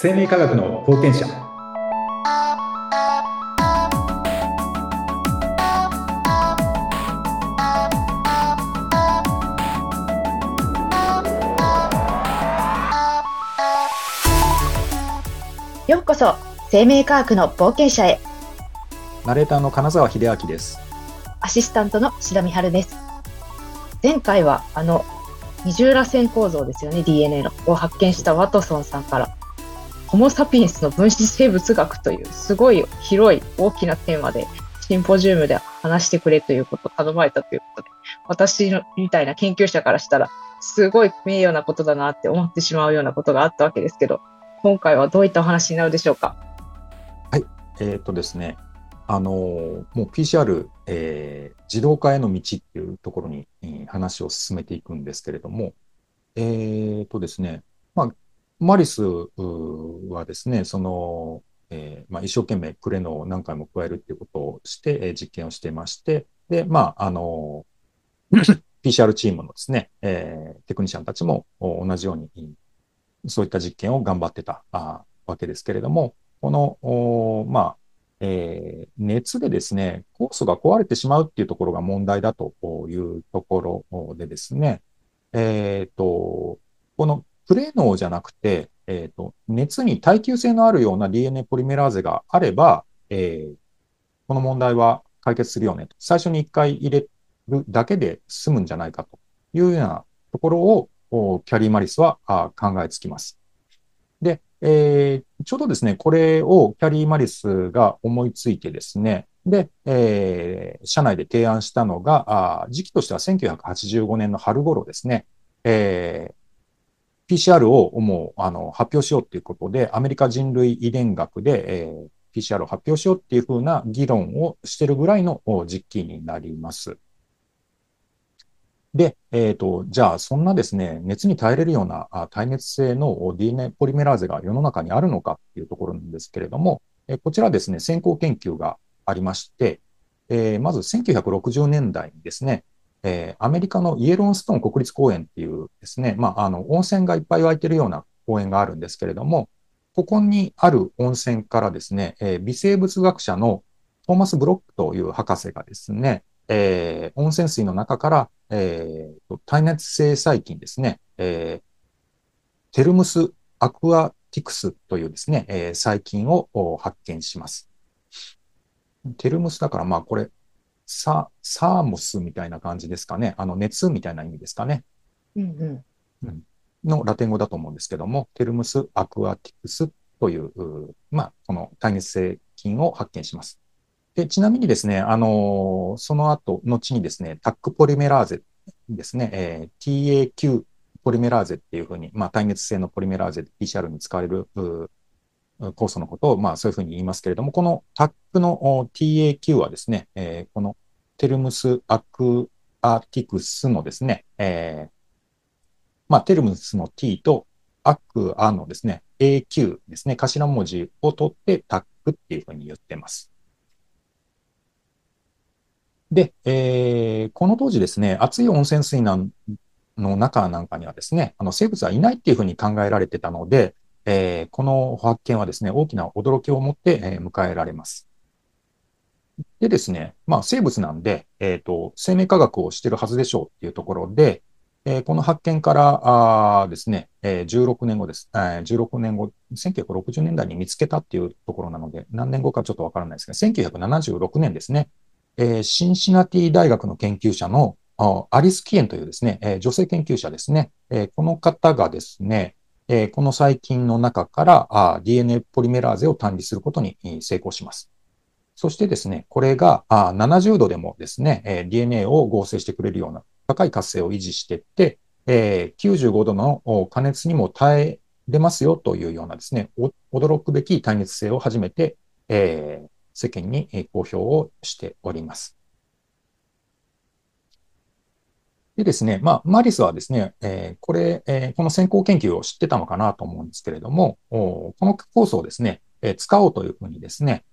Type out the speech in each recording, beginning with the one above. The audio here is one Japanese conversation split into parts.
生命科学の冒険者。 ようこそ生命科学の冒険者へ。 ナレーターの金沢秀明です。 アシスタントの志田美春です。前回は二重らせん構造ですよね、 DNA のを発見したワトソンさんからホモ・サピエンスの分子生物学というすごい広い大きなテーマでシンポジウムで話してくれということを頼まれたということで、私みたいな研究者からしたらすごい名誉なことだなって思ってしまうようなことがあったわけですけど、今回はどういったお話になるでしょうか。 はい、ですね、もう PCR、自動化への道っていうところに、話を進めていくんですけれども、ですね、マリスはですね、一生懸命クレノを何回も加えるっていうことをして、実験をしていまして、で、PCR チームのですね、テクニシャンたちも同じように、そういった実験を頑張ってたわけですけれども、この、熱でですね、酵素が壊れてしまうっていうところが問題だというところでですね、このプレーノーじゃなくて、熱に耐久性のあるような DNA ポリメラーゼがあれば、この問題は解決するよねと。最初に1回入れるだけで済むんじゃないかというようなところをキャリー・マリスは考えつきます。で、ちょうどですね、これをキャリー・マリスが思いついてですね、で、社内で提案したのが、時期としては1985年の春頃ですね、PCR をもう発表しようということで、アメリカ人類遺伝学で、PCR を発表しようっていうふうな議論をしているぐらいの時期になります。で、じゃあ、そんなですね、熱に耐えれるような耐熱性の DNA ポリメラーゼが世の中にあるのかっていうところなんですけれども、こちらですね、先行研究がありまして、まず1960年代にですね、アメリカのイエローストーン国立公園っていうですね、温泉がいっぱい湧いてるような公園があるんですけれども、ここにある温泉からですね、微生物学者のトーマス・ブロックという博士がですね、温泉水の中から、耐熱性細菌ですね、テルムス・アクアティクスというですね、細菌を発見します。テルムスだから、これ、サーモスみたいな感じですかね。熱みたいな意味ですかね。 うんのラテン語だと思うんですけども、テルムス・アクアティクスという、この耐熱性菌を発見します。で、ちなみにですね、その後、後にですね、タックポリメラーゼですね、TAQ ポリメラーゼっていうふうに、耐熱性のポリメラーゼで PCR に使われる酵素のことを、そういうふうに言いますけれども、このタックの TAQ はですね、このテルムスアクアティクスのですね、テルムスの T とアクアのですね、AQ ですね、頭文字を取ってタックっていうふうに言ってます。で、この当時ですね、熱い温泉水の中なんかにはですね、生物はいないっていうふうに考えられてたので、この発見はですね、大きな驚きを持って、迎えられます。でですね、生物なんで、生命科学をしてるはずでしょうっていうところで、この発見からですね、16年後です。16年後、1960年代に見つけたっていうところなので、何年後かちょっとわからないですが、1976年ですね、シンシナティ大学の研究者のアリス・キエンというですね、女性研究者ですね、この方がですね、この細菌の中からDNA ポリメラーゼを単離することに成功します。そしてですね、これが70度でもですね、DNA を合成してくれるような高い活性を維持していって、95度の加熱にも耐えれますよというようなですね、驚くべき耐熱性を初めて、世間に公表をしております。でですね、マリスはですね、この先行研究を知ってたのかなと思うんですけれども、この酵素をですね、使おうというふうにですね、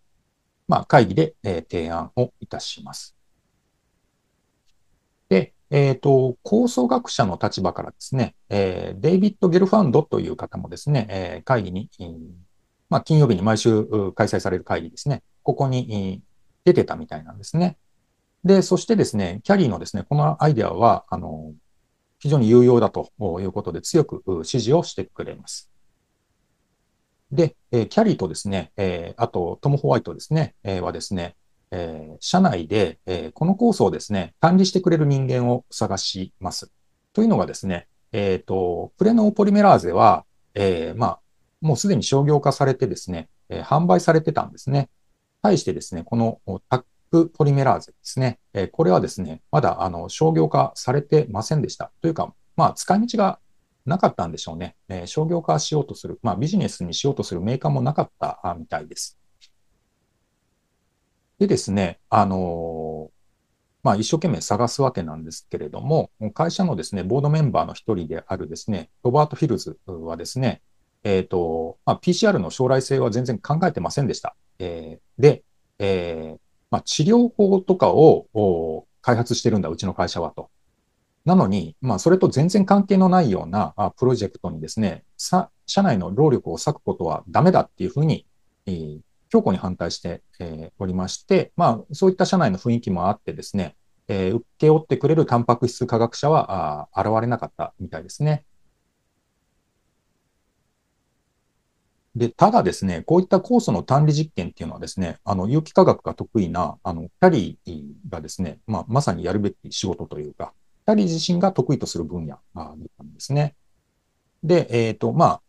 会議で提案をいたします。で、 構想学者の立場からですね、デイビッド・ゲルファンドという方もですね、会議に、まあ、金曜日に毎週開催される会議ですね、ここに出てたみたいなんですね。で、そしてですね、キャリーのですね、このアイデアは、非常に有用だということで強く支持をしてくれます。で、キャリーとですね、あとトム・ホワイトですね、はですね、社内で、このコースをですね、管理してくれる人間を探します。というのがですね、プレノーポリメラーゼは、まあ、もうすでに商業化されてですね、販売されてたんですね。対してですね、このタックポリメラーゼですね、これはですね、まだ商業化されてませんでした。というか、まあ、使い道がなかったんでしょうね。商業化しようとする、まあ、ビジネスにしようとするメーカーもなかったみたいです。でですね、まあ、一生懸命探すわけなんですけれども、会社のですね、ボードメンバーの一人であるですね、ロバート・フィルズはですね、まあ、PCR の将来性は全然考えてませんでした。で、まあ、治療法とかを開発してるんだ、うちの会社はと。なのに、まあ、それと全然関係のないようなプロジェクトにですね、社内の労力を割くことはダメだっていうふうに、強固に反対して、おりまして、まあ、そういった社内の雰囲気もあってですね、請け負ってくれるタンパク質科学者は現れなかったみたいですね。で、ただですね、こういった酵素の単利実験っていうのはですね、有機化学が得意な、キャリーがですね、まあ、まさにやるべき仕事というか、キャリー自身が得意とする分野なんですね。で、まあ、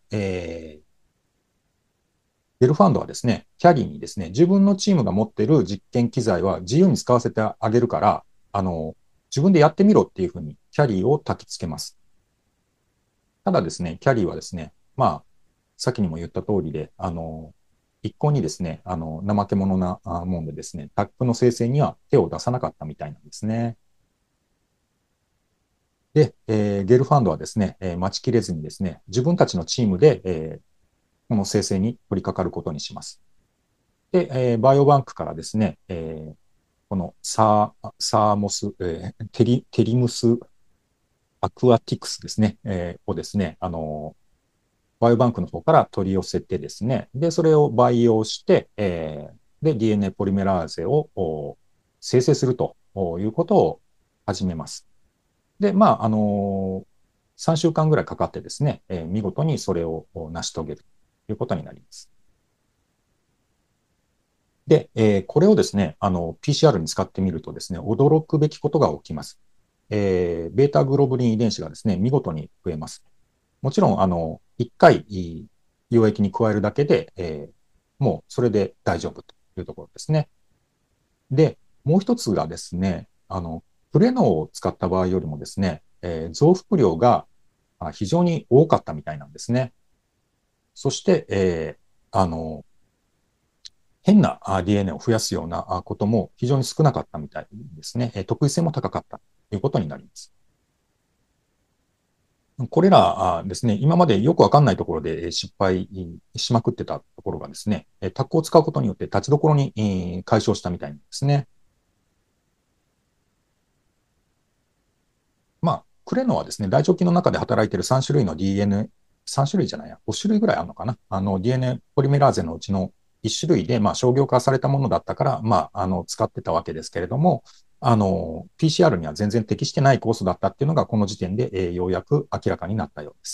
デルファンドはですね、キャリーにですね、自分のチームが持っている実験機材は自由に使わせてあげるから、自分でやってみろっていうふうにキャリーを焚きつけます。ただですね、キャリーはですね、まあ、先にも言った通りで、一向にですね、怠け者なもんでですね、タックの生成には手を出さなかったみたいなんですね。で、ゲルファンドはですね、待ちきれずにですね、自分たちのチームで、この生成に取り掛かることにします。で、バイオバンクからですね、このサーモス、テリムスアクアティクスですね、をですね、バイオバンクの方から取り寄せてですね、で、それを培養して、で、DNA ポリメラーゼを生成するということを始めます。で、まあ、3週間ぐらいかかってですね、見事にそれを成し遂げるということになります。で、これをですね、PCR に使ってみるとですね、驚くべきことが起きます。ベータグロブリン遺伝子がですね、見事に増えます。もちろん、1回溶液に加えるだけで、もうそれで大丈夫というところですね。で、もう一つがですね、プレノを使った場合よりもですね、増幅量が非常に多かったみたいなんですね。そして、変な DNA を増やすようなことも非常に少なかったみたいですね。特異性も高かったということになります。これらですね、今までよくわかんないところで失敗しまくってたところがですね、タックを使うことによって立ちどころに解消したみたいなんですね。まあ、クレノはですね、大腸菌の中で働いている3種類の DNA、3種類じゃないや、5種類ぐらいあるのかな。DNA ポリメラーゼのうちの1種類で、まあ、商業化されたものだったから、まあ、使ってたわけですけれども、PCR には全然適してないコースだったっていうのが、この時点で、ようやく明らかになったようです。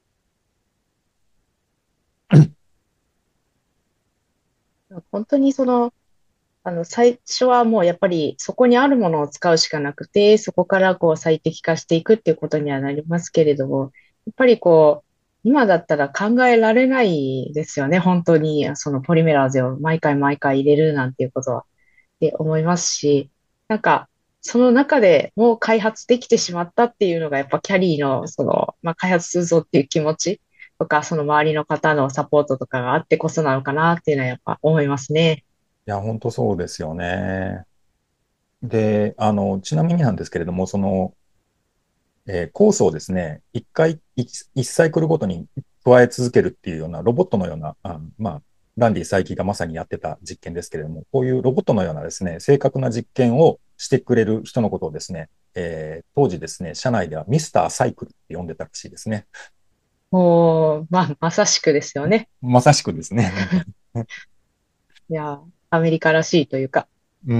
本当に最初はもうやっぱりそこにあるものを使うしかなくて、そこからこう最適化していくっていうことにはなりますけれども、やっぱり今だったら考えられないですよね。本当にそのポリメラーゼを毎回毎回入れるなんていうことは。って思いますし、なんか、その中でもう開発できてしまったっていうのが、やっぱキャリーの、まあ、開発するぞっていう気持ちとか、その周りの方のサポートとかがあってこそなのかなっていうのはやっぱ思いますね。 いや、本当そうですよね。で、ちなみになんですけれども、コースをですね、一回、一サイクルごとに加え続けるっていうようなロボットのような、まあ、 ランディ佐伯がまさにやってた実験ですけれども、こういうロボットのようなですね、正確な実験をしてくれる人のことをですね、当時ですね、社内ではミスターサイクルって呼んでたらしいですね。 もう、まさしくですよね。 まさしくですね、本当に。 いや、アメリカらしいというか、 うん。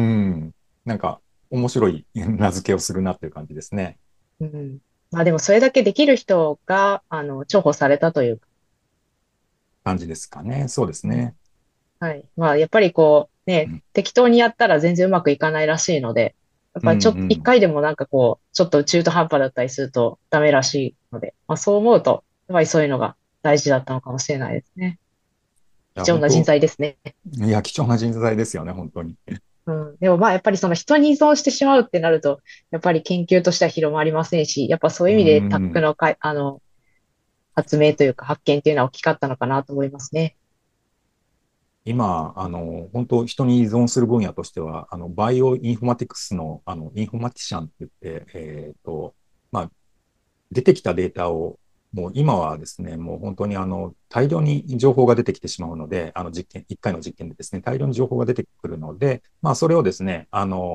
なんか、面白い名付けをするなっていう感じですね。 うん。まあでもそれだけできる人が、重宝されたというか、 感じですかね。そうですうん。 ね。 はい。まあやっぱりこう、ね、 うん、 適当にやったら全然うまくいかないらしいので、やっうん、 ぱちょっと、 うん。 一回でもなんかこう、ちょっと中途半端だったりするとダメらしいので、まあそう思うと、やっぱりそういうのが大事だったのかもしれないですね。 いや、 貴重な人本当、 材ですね。 いや、貴重な人材ですよね、本当に。 うん。でもまあやっぱりその人に依存してしまうってなると、やっぱり研究としては広まりませんし、やっぱそういうう意味でタックん。 のかい、発明というか発見っていうのは大きかったのかなと思いますね。 今、本当、人に依存する分野としては、バイオインフォマティクスの、インフォマティシャンって言って、まあ、出てきたデータを、もう今はですね、もう本当に大量に情報が出てきてしまうので、1回の実験でですね、大量に情報が出てくるので、まあ、それをですね、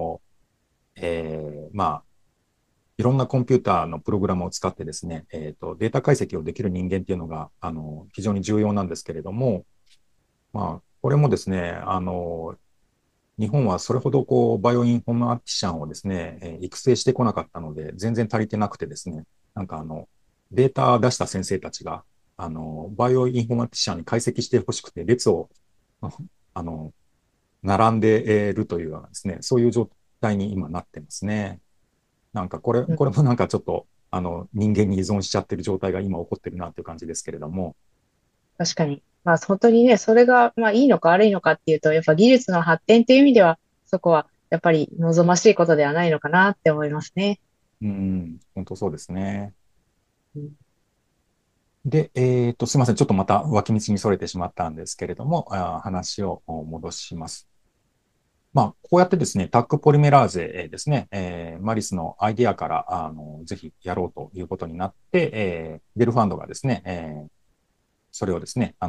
まあ、いろんなコンピューターのプログラムを使ってですね、データ解析をできる人間っていうのが、非常に重要なんですけれども、まあ、これもですね、日本はそれほどこう、バイオインフォマティシャンをですね、育成してこなかったので、全然足りてなくてですね、なんかデータ出した先生たちが、バイオインフォマティシャンに解析してほしくて、列を、あの、並んでいるというようなですね、そういう状態に今なってますね。なんかうん。 これもなんかちょっと、人間に依存しちゃってる状態が今起こってるなっていう感じですけれども、 確かに。まあ本当にね、それがまあいいのか悪いのかっていうと、やっぱ技術の発展っていう意味では、そこはやっぱり望ましいことではないのかなって思いますね。 うん、本当そうですね。 うん。 で、すみません。ちょっとまた脇道にそれてしまったんですけれども、話を戻します。まあ、こうやってですね、タックポリメラーゼですね、マリスのアイディアから、ぜひやろうということになって、デルファンドがですね、それをですね、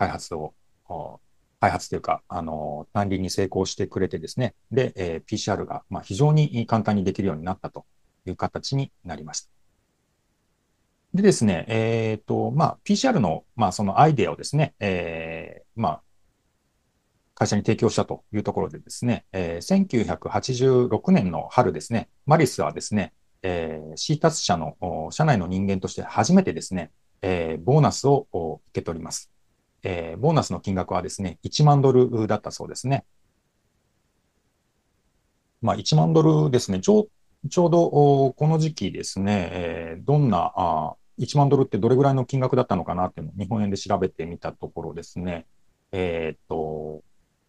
開発というか、単輪に成功してくれてですね、で、PCR が、まあ、非常に簡単にできるようになったという形になりました。でですね、まあ、PCR の、まあ、そのアイデアをですね、まあ、会社に提供したというところでですね、1986年の春ですね、マリスはですね、C タス社の社内の人間として初めてですね、ボーナスを受け取ります。ボーナスの金額はですね、1万ドルだったそうですね。まあ、1万ドルですね、ちょうどこの時期ですね、どんな1万ドルってどれぐらいの金額だったのかなっていうのを日本円で調べてみたところですね、えーっと、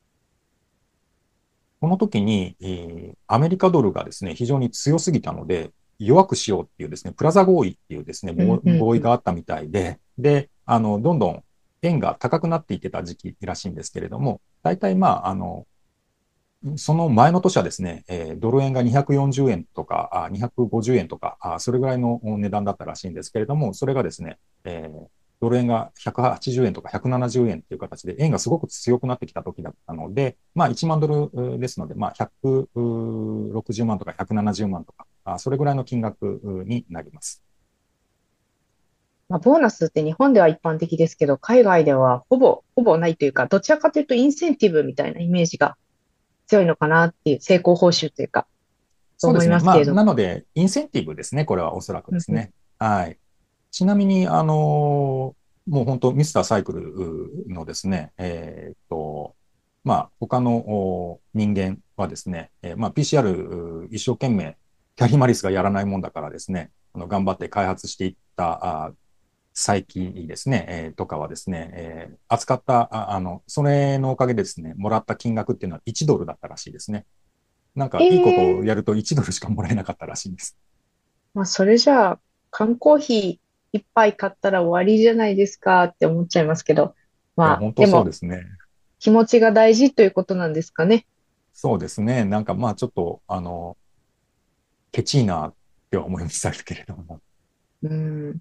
この時に、アメリカドルがですね、非常に強すぎたので、弱くしようっていうですね、プラザ合意っていうですね、 うん、うん、 合うん。 意があったみたいで、どんどん円が高くなっていってた時期らしいんですけれども、大体まあ、その前の年はですね、ドル円が240円とか、250円とか、それぐらいの値段だったらしいんですけれども、それがですね、ドル円が180円とか170円という形で、円がすごく強くなってきた時だったので、まあ1万ドルですので、まあ160万とか170万とか、それぐらいの金額になります。 まあ、ボーナスって日本では一般的ですけど、海外ではほぼないというか、どちらかというとインセンティブみたいなイメージが強いのかなっていう、成功報酬というか、と思いそうですね。まあ、 ますけれども。 なので、インセンティブですね。これはおそらくうん、うん。 ですね。はい。ちなみに、もう本当、ミスターサイクルのですね、まあ、他の人間はですね、まあ、PCR 一生懸命、キャリー・マリスがやらないもんだからですね、頑張って開発していった佐伯ですね、とかはですね、扱った、それのおかげでですね、もらった金額っていうのは1ドルだったらしいですね。なんか、いいことをええ。 やると1ドルしかもらえなかったらしいんです。 まあ、それじゃあ、缶コーヒー一杯買ったら終わりじゃないですかって思っちゃいますけど。 いや、 まあ、 本当でも、 そうですね。 気持ちが大事ということなんですかね。 そうですね。なんかまあちょっと、ケチいなって思いましたけれども。 うん。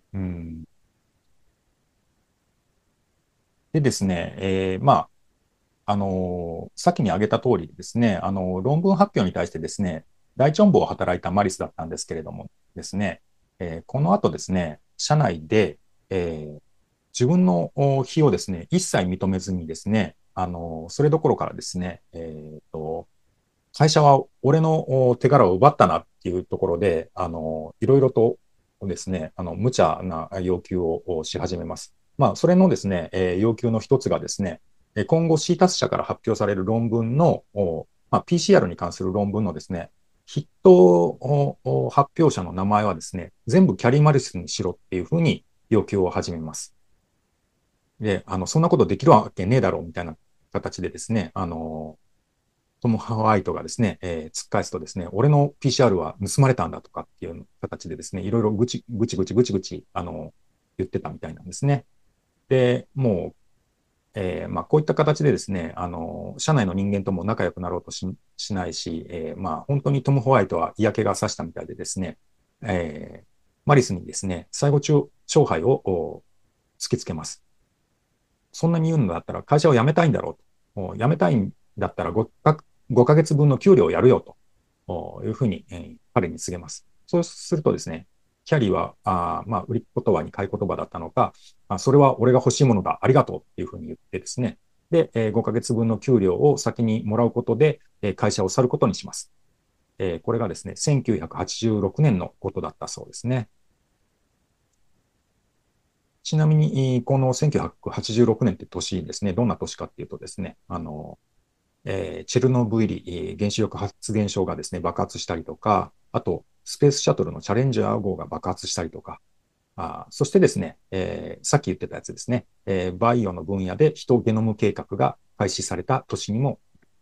うん。でですね、まあ、 先に挙げた通りですね、論文発表に対してですね、大チョンボを働いたマリスだったんですけれどもですね、この後ですね、社内で、自分の非をですね、一切認めずにですね、それどころからですね、会社は俺の手柄を奪ったなっていうところで、いろいろとですね、無茶な要求をし始めます。まあ、それのですね、要求の一つがですね、今後 c タス社から発表される論文の、まあ、PCR に関する論文のですね、筆頭発表者の名前はですね、全部キャリーマリスにしろっていうふうに要求を始めます。で、そんなことできるわけねえだろうみたいな形でですね、トム・ハワイトがですね、突っ返すとですね、俺の PCR は盗まれたんだとかっていう形でですね、いろいろぐち、言ってたみたいなんですね。で、もう、まあ、こういった形でですね、社内の人間とも仲良くなろうとしないし、まあ、本当にトム・ホワイトは嫌気がさしたみたいでですね、マリスにですね、最後勝敗を突きつけます。そんなに言うんだったら会社を辞めたいんだろうと。辞めたいんだったら5ヶ月分の給料をやるよというふうに、彼に告げます。そうするとですね、キャリーは、まあ、売り言葉に買い言葉だったのか、それは俺が欲しいものだ、ありがとうっていうふうに言ってですね、で、5ヶ月分の給料を先にもらうことで、会社を去ることにします。これがですね、1986年のことだったそうですね。ちなみに、この1986年って年ですね、どんな年かっていうとですね、チェルノブイリ原子力発電所がですね、爆発したりとか、あと、スペースシャトルのチャレンジャー号が爆発したりとか、そしてですね、さっき言ってたやつですね、バイオの分野でヒトゲノム計画が開始された年にもなります。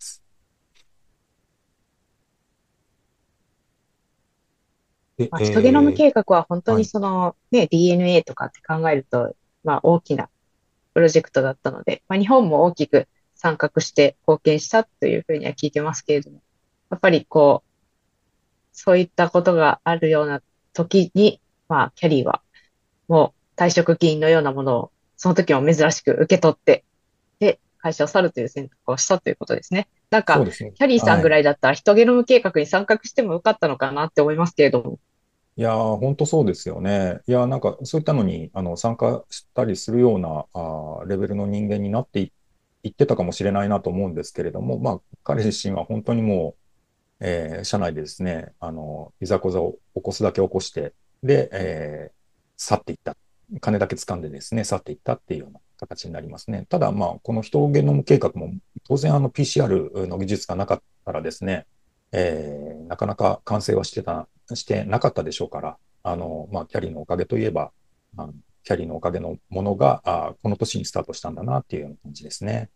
で、 まあ、ヒトゲノム計画は本当にはい、 そのね、DNA とかって考えると、まあ大きなプロジェクトだったので、まあ日本も大きく参画して貢献したというふうには聞いてますけれども、やっぱりこう、そういったことがあるような時に、まあキャリーはもう退職金のようなものを、その時も珍しく受け取って、で、会社を去るという選択をしたということですね。なんか、 そうですね。 キャリーさんはい。 ぐらいだったらヒトゲノム計画に参画してもよかったのかなって思いますけれども。 いやー、本当そうですよね。いやー、なんかそういったのに参加したりするようなレベルの人間になっていってたかもしれないなと思うんですけれども、まあ、彼自身は本当にもう、社内でですね、いざこざを起こすだけ起こして、で、去っていった。金だけ掴んでですね、去っていったっていうような形になりますね。ただ、まあ、この人ゲノム計画も、当然PCR の技術がなかったらですね、なかなか完成はしてなかったでしょうから、まあ、キャリーのおかげといえば、キャリーのおかげのものが、この年にスタートしたんだなっていうような感じですね。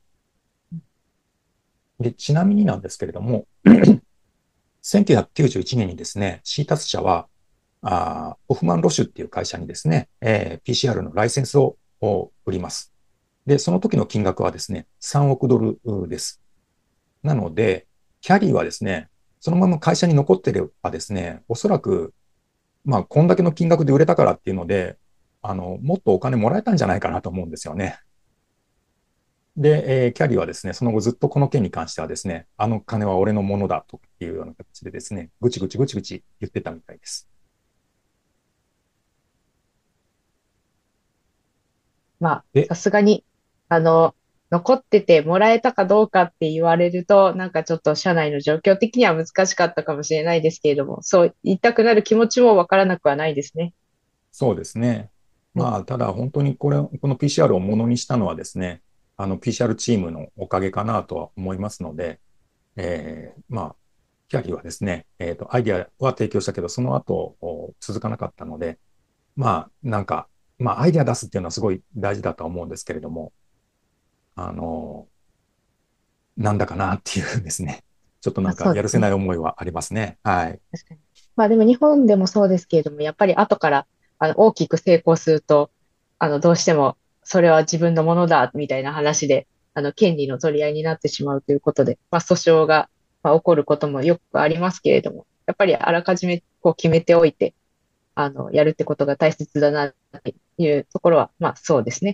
で、ちなみになんですけれども、1991年にですね、シータス社は、ホフマン・ロシュっていう会社にですね、PCR のライセンスを売ります。で、その時の金額はですね、3億ドルです。なので、キャリーはですね、そのまま会社に残ってればですね、おそらく、まあ、こんだけの金額で売れたからっていうので、もっとお金もらえたんじゃないかなと思うんですよね。で、キャリーはですね、その後ずっとこの件に関してはですね、あの金は俺のものだというような形でですね、ぐちぐち言ってたみたいです。 まあ、 で、 さすがに、あの、残っててもらえたかどうかって言われると、なんかちょっと社内の状況的には難しかったかもしれないですけれども、そう言いたくなる気持ちもわからなくはないですね。 そうですね。 はい。 まあ、ただ本当にこの PCR をものにしたのはですね、PCR チームのおかげかなとは思いますので、まあ、キャリーはですね、アイディアは提供したけど、その後続かなかったので、まあ、なんか、まあ、アイディア出すっていうのはすごい大事だとは思うんですけれども、あの、なんだかなっていうですね、ちょっとまあ、 なんかそうですね。 やるせない思いはありますね。はい。 確かに。まあでも日本でもそうですけれども、やっぱり後から大きく成功すると、どうしてもそれは自分のものだみたいな話で、権利の取り合いになってしまうということで、まあ訴訟が、まあ、起こることもよくありますけれども、やっぱりあらかじめこう決めておいて、やるってことが大切だなっていうところは、まあそうですね。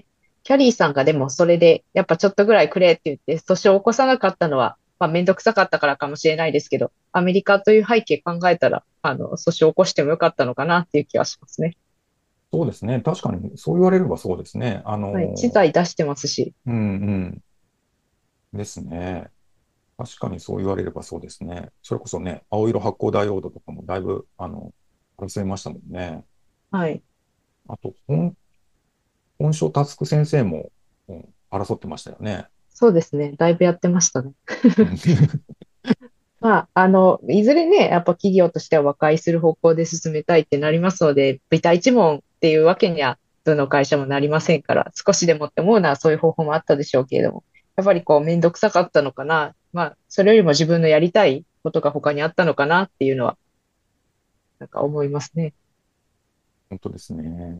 キャリーさんがでもそれで、やっぱちょっとぐらいくれって言って、訴訟を起こさなかったのは、まあ、めんどくさかったからかもしれないですけど、アメリカという背景考えたら、訴訟を起こしてもよかったのかなっていう気はしますね。 そうですね。確かに、そう言われればそうですね。 はい。知財出してますし。 うんうんですね。確かにそう言われればそうですね。それこそね、青色発光ダイオードとかもだいぶ、争いましたもんね。 はい。 あと、本書タスク先生も、争ってましたよね。 そうですね。だいぶやってましたね。 うんまあ、いずれね、やっぱ企業としては和解する方向で進めたいってなりますので、ビタ一文っていうわけには、どの会社もなりませんから、少しでもって思うのはそういう方法もあったでしょうけれども、やっぱりこう、めんどくさかったのかな。まあ、それよりも自分のやりたいことが他にあったのかなっていうのは、なんか思いますね。 本当ですね。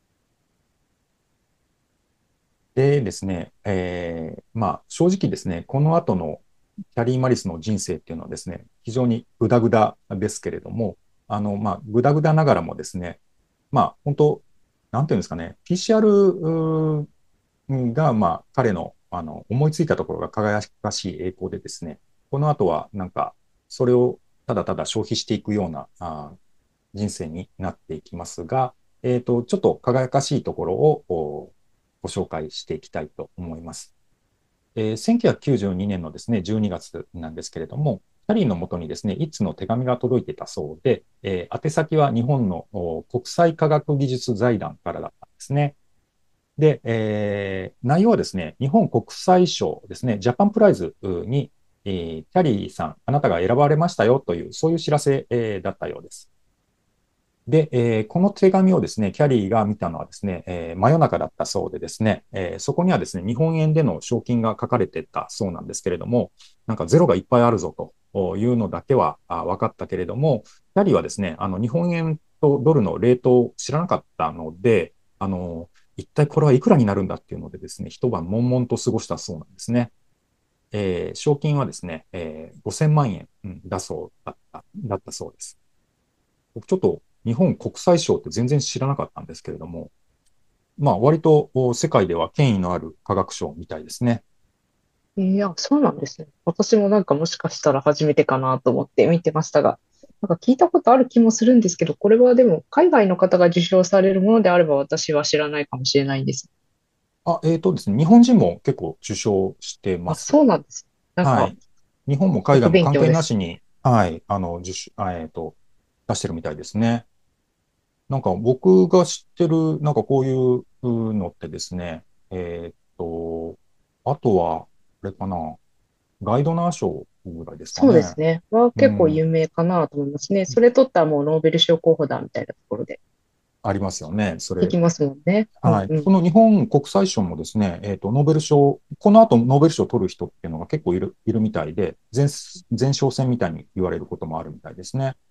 でですね、まあ、正直ですね、この後のキャリー・マリスの人生っていうのはですね、非常にグダグダですけれども、まあ、グダグダながらもですね、まあ、本当、なんていうんですかね、PCR が、まあ、彼の、思いついたところが輝かしい栄光でですね、この後は、なんか、それをただただ消費していくような人生になっていきますが、ちょっと輝かしいところをご紹介していきたいと思います。1992年のですね、12月なんですけれども、キャリーのもとにですね、一通の手紙が届いてたそうで、宛先は日本の国際科学技術財団からだったんですね。で、内容はですね、日本国際賞ですね、ジャパンプライズに、キャリーさん、あなたが選ばれましたよという、そういう知らせ、だったようです。で、この手紙をですね、キャリーが見たのはですね、真夜中だったそうでですね、そこにはですね、日本円での賞金が書かれてたそうなんですけれども、なんかゼロがいっぱいあるぞというのだけは分かったけれども、キャリーはですね、日本円とドルのレートを知らなかったので、一体これはいくらになるんだっていうのでですね、一晩悶々と過ごしたそうなんですね。賞金はですね、5000万円だったそうです。僕ちょっと日本国際賞って全然知らなかったんですけれども、まあ割と世界では権威のある科学賞みたいですね。 いや、そうなんですね。私もなんかもしかしたら初めてかなと思って見てましたが、なんか聞いたことある気もするんですけど、これはでも海外の方が受賞されるものであれば私は知らないかもしれないんです。 ですね、日本人も結構受賞してまあ、 す。 そうなんです。なんか、 はい。日本もちょっと海外も関勉強です。 係なしに、はい、受賞、出してるみたいですね。なんか僕が知ってる、なんかこういうのってですね、あとは、あれかな、ガイドナー賞ぐらいですかそうでね。 すね。は結構うん、 有名かなと思いますね。それ取ったらもうノーベル賞候補だみたいなところでありますよね。それ。 聞きますもんね。うんはい。 うん。 その日本国際賞もですね、ノーベル賞、この後ノーベル賞を取る人っていうのが結構いるみたいで、前哨戦みたいに言われることもあるみたいですね。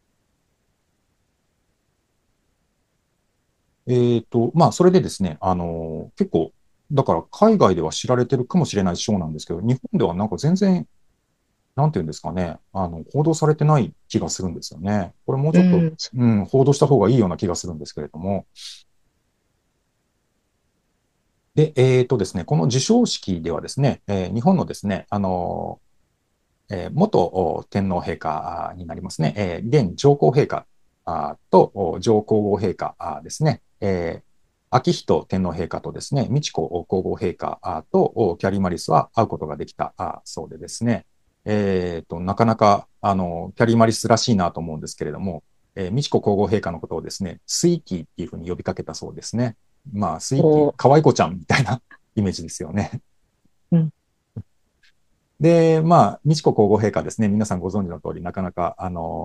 まあ、それでですね、結構、だから海外では知られてるかもしれない賞なんですけど、日本ではなんか全然、なんていうんですかね、報道されてない気がするんですよね。これもうちょっと、 うん、 報道した方がいいような気がするんですけれども。で、ですね、この授賞式ではですね、日本のですね、元天皇陛下になりますね、現上皇陛下と上皇后陛下ですね、昭仁天皇陛下とですね、美智子皇后陛下とキャリー・マリスは会うことができたそうでですね、なかなかキャリー・マリスらしいなと思うんですけれども、美智子皇后陛下のことをですね、スイーティーっていうふうに呼びかけたそうですね。まあ、スイーティー、 おー、 可愛い子ちゃんみたいなイメージですよね。 うん、 で、まあ、美智子皇后陛下ですね、皆さんご存知の通り、なかなか、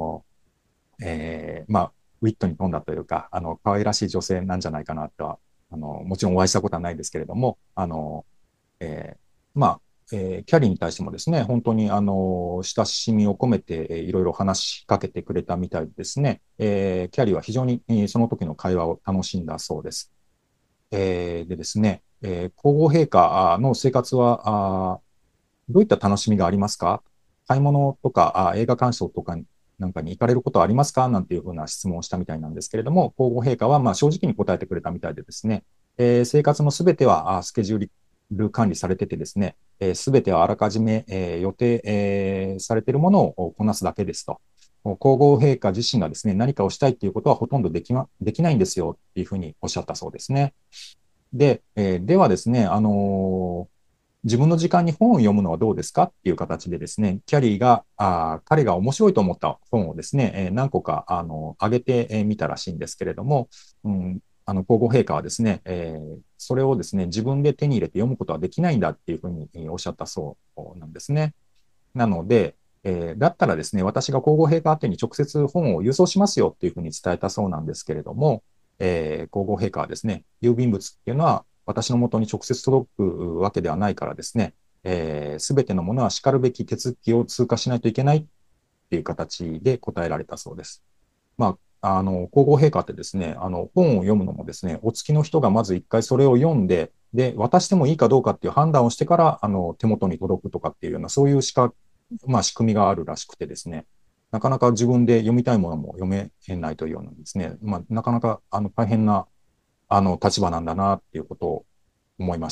まあ、ウィットに富んだというか、可愛らしい女性なんじゃないかなとは、もちろんお会いしたことはないですけれども、まあ、キャリーに対してもですね、本当に親しみを込めて、いろいろ話しかけてくれたみたいですね。キャリーは非常に、その時の会話を楽しんだそうです。でですね、皇后陛下の生活は、どういった楽しみがありますか？買い物とか映画鑑賞とかなんかに行かれることはありますかなんていうふうな質問をしたみたいなんですけれども、皇后陛下はまあ正直に答えてくれたみたいでですね、 生活のすべてはスケジュール管理されててですね、すべてはあらかじめ、予定、されているものをこなすだけですと。皇后陛下自身がですね、何かをしたいということはほとんどできないんですよっていうふうにおっしゃったそうですね。で、ではですね、自分の時間に本を読むのはどうですかっていう形でですね、キャリーが、彼が面白いと思った本をですね、何個か、上げてみたらしいんですけれども、皇后陛下はですね、それをですね、自分で手に入れて読むことはできないんだっていうふうにおっしゃったそうなんですね。なので、だったらですね、私が皇后陛下宛てに直接本を郵送しますよっていうふうに伝えたそうなんですけれども、皇后陛下はですね、郵便物っていうのは私のもとに直接届くわけではないからですね、すべてのものはしかるべき手続きを通過しないといけないっていう形で答えられたそうです。まあ、皇后陛下ってですね、本を読むのもですね、お付きの人がまず一回それを読んで、で、渡してもいいかどうかっていう判断をしてから、手元に届くとかっていうような、そういう仕組みがあるらしくてですね、なかなか自分で読みたいものも読めないというようなですね、なかなか、大変な、立場なんだなっていうことを思いました。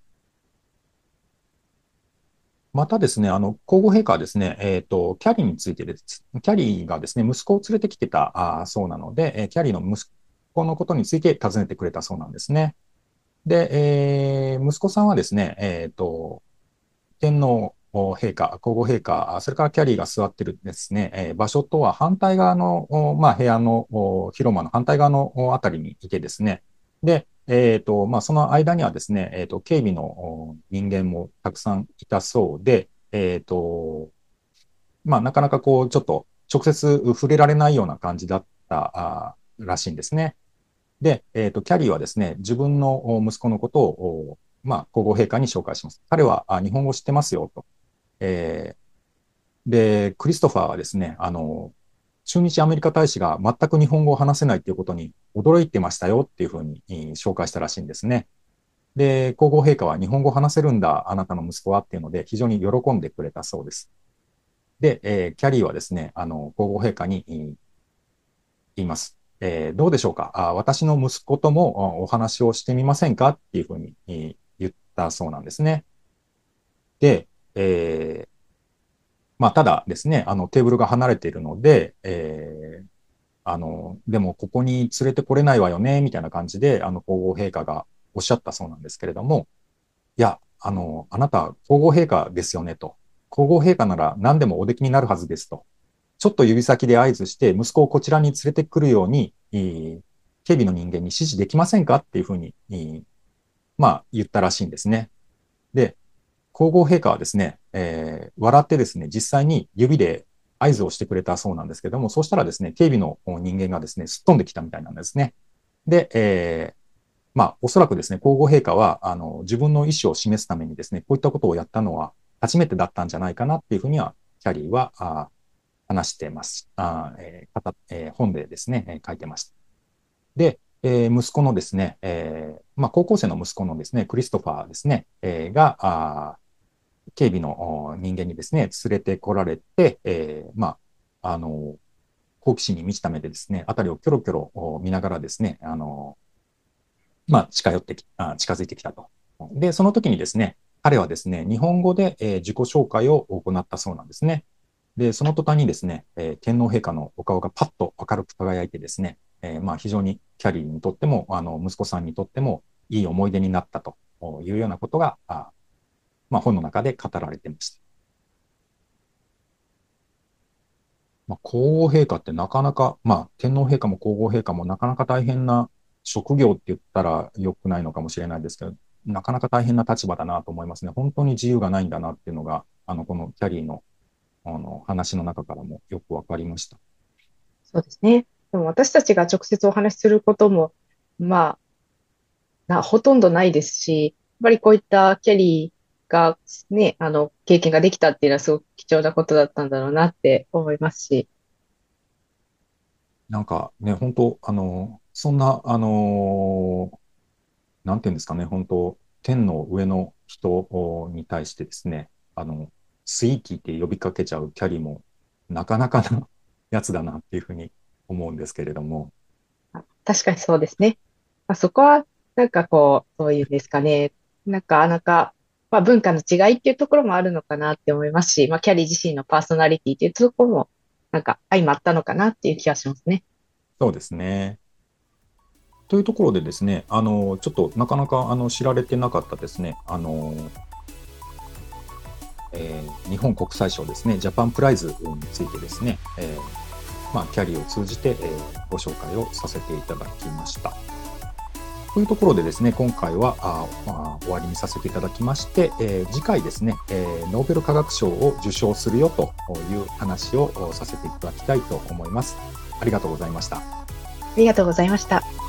またですね、皇后陛下はですね、キャリーについてです。キャリーがですね、息子を連れてきてたそうなので、キャリーの息子のことについて尋ねてくれたそうなんですね。で、息子さんはですね、天皇陛下、皇后陛下、それからキャリーが座っているですね、場所とは反対側の、部屋の広間の反対側のあたりにいてですね、で、その間にはですね、警備の人間もたくさんいたそうで、なかなかこう、ちょっと直接触れられないような感じだったらしいんですね。で、キャリーはですね、自分の息子のことを、皇后陛下に紹介します。彼は日本語知ってますよと。えで、クリストファーはですね、駐日アメリカ大使が全く日本語を話せないということに驚いてましたよっていうふうに紹介したらしいんですね。で、皇后陛下は日本語を話せるんだ、あなたの息子はっていうので、非常に喜んでくれたそうです。で、キャリーはですね、皇后陛下に言います。どうでしょうか私の息子ともお話をしてみませんかっていうふうに言ったそうなんですね。で、ただですね、テーブルが離れているので、でもここに連れてこれないわよね、みたいな感じで、皇后陛下がおっしゃったそうなんですけれども、いや、あなた皇后陛下ですよねと。皇后陛下なら何でもおできになるはずですと。ちょっと指先で合図して、息子をこちらに連れてくるように、警備の人間に指示できませんかっていうふうに、言ったらしいんですね。で、皇后陛下はですね、笑ってですね、実際に指で合図をしてくれたそうなんですけども、そうしたらですね、警備の人間がですね、すっ飛んできたみたいなんですね。で、おそらくですね、皇后陛下は、自分の意思を示すためにですね、こういったことをやったのは初めてだったんじゃないかなっていうふうには、キャリーは話してます。本でですね、書いてました。で、息子のですね、高校生の息子のですね、クリストファーですね、が、警備の人間にですね、連れてこられて、好奇心に満ちた目でですね、あたりをキョロキョロ見ながらですね、近づいてきたと。で、その時にですね、彼はですね、日本語で、自己紹介を行ったそうなんですね。で、その途端にですね、天皇陛下のお顔がパッと明るく輝いてですね、非常にキャリーにとっても、息子さんにとってもいい思い出になったというようなことが、本の中で語られていました。皇后陛下ってなかなか、天皇陛下も皇后陛下もなかなか大変な職業って言ったら良くないのかもしれないですけど、なかなか大変な立場だなと思いますね。本当に自由がないんだなっていうのが、このキャリーの、話の中からもよくわかりました。 そうですね。でも私たちが直接お話しすることも、まほとんどないですし、やっぱりこういったキャリーがね、経験ができたっていうのはすごく貴重なことだったんだろうなって思いますし。 なんかね、本当、そんな、なんていうんですかね、本当、天の上の人に対してですね、スイーキーって呼びかけちゃうキャリーも、なかなかなやつだなっていうふうに思うんですけれども。 確かにそうですね。そこはなんかこう、そういうんですかね。なかなか、まあ文化の違いっていうところもあるのかなって思いますし、まあキャリー自身のパーソナリティっていうところも、なんか相まったのかなっていう気がしますね。 そうですね。というところでですね、ちょっとなかなか知られてなかったですね、日本国際賞ですね、ジャパンプライズについてですね、キャリーを通じて、ご紹介をさせていただきました。というところでですね、今回は終わりにさせていただきまして、次回ですね、ノーベル化学賞を受賞するよという話をさせていただきたいと思います。ありがとうございました。 ありがとうございました。